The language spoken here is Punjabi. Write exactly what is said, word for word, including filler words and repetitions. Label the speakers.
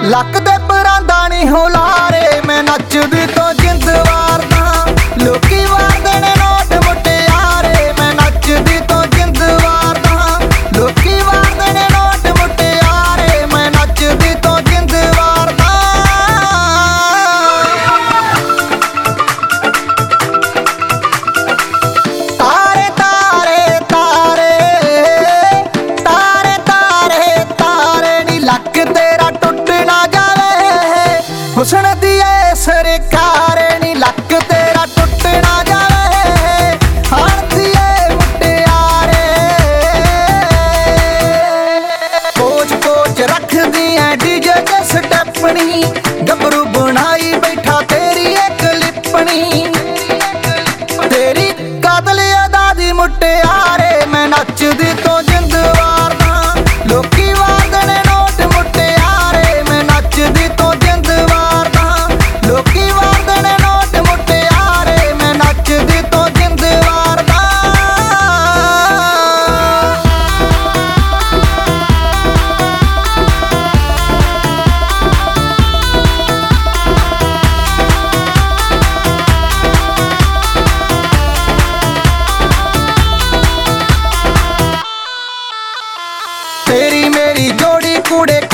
Speaker 1: ਲੱਕ ਦੇ ਪਰਾਂਦਾ ਨੀ ਹੁਲਾਰੇ ਮੈਂ ਨੱਚਦੀ ਤੋਂ ਜਿੰਦ ਵਾਰਦਾ ਲੋਕੀ ਵਾਰਦੇ ਨੇ ਨੋਟ ਮੁਟਿਆਰੇ ਮੈਂ ਨੱਚਦੀ ਤੋਂ ਜਿੰਦ ਵਾਰਦਾ ਲੋਕੀ ਵਾਰਦੇ ਨੇ ਨੋਟ ਮੁਟਿਆਰੇ ਮੈਂ ਨੱਚਦੀ ਤੋਂ ਜਿੰਦ ਵਾਰਦਾ ਤਾਰੇ ਤਾਰੇ ਤਾਰੇ ਤਾਰੇ ਤਾਰੇ ਤਾਰੇ ਨੀ ਲੱਕ ਤੇਰਾ ਟੁੱਟ ਨਾ ਜਾਵੇ ਹੁਸਨ ਦੀ ਏ ਸਰਕਾਰ ਨੀ ਲੱਕ ਤੇਰਾ ਟੁੱਟ ਨਾ ਜਾਵੇ ਹਣਦੀ ਏ ਮੁਟਿਆਰੇ ਕੋਚ ਕੋਚ ਰੱਖਦੀ ਐ ਡੀਜੇ ਤੇ ਸਟੈਪਣੀ ਗੱਭਰੂ ਬਣਾਈ ਬੈਠਾ ਤੇਰੀ ਇੱਕ ਲਿਪਣੀ ਤੇਰੀ ਕਾਤਲ ਅਦਾ ਦੀ ਮੁਟਿਆਰੇ ਮੈਂ ਨੱਚਦੀ ਤੋਂ ਜਿੰਦ ਵਾਰਦਾ ਲੋਕੀ ਵਾਰਦੇ ਨੇ ਨੋਟ ਮੁਟਿਆਰੇ ਮੈਂ ਨੱਚਦੀ ਤੋਂ ਜਿੰਦ ਵਾਰਦਾ ਲੋਕੀ ਵਾਰਦੇ ਨੇ ਨੋਟ ਮੁਟਿਆਰੇ ਮੈਂ ਨੱਚਦੀ ਤੋਂ ਜਿੰਦ ਵਾਰਦਾ ਤੇਰੀ ਮੇਰੀ ਜੋੜੀ ਕੂੜੇ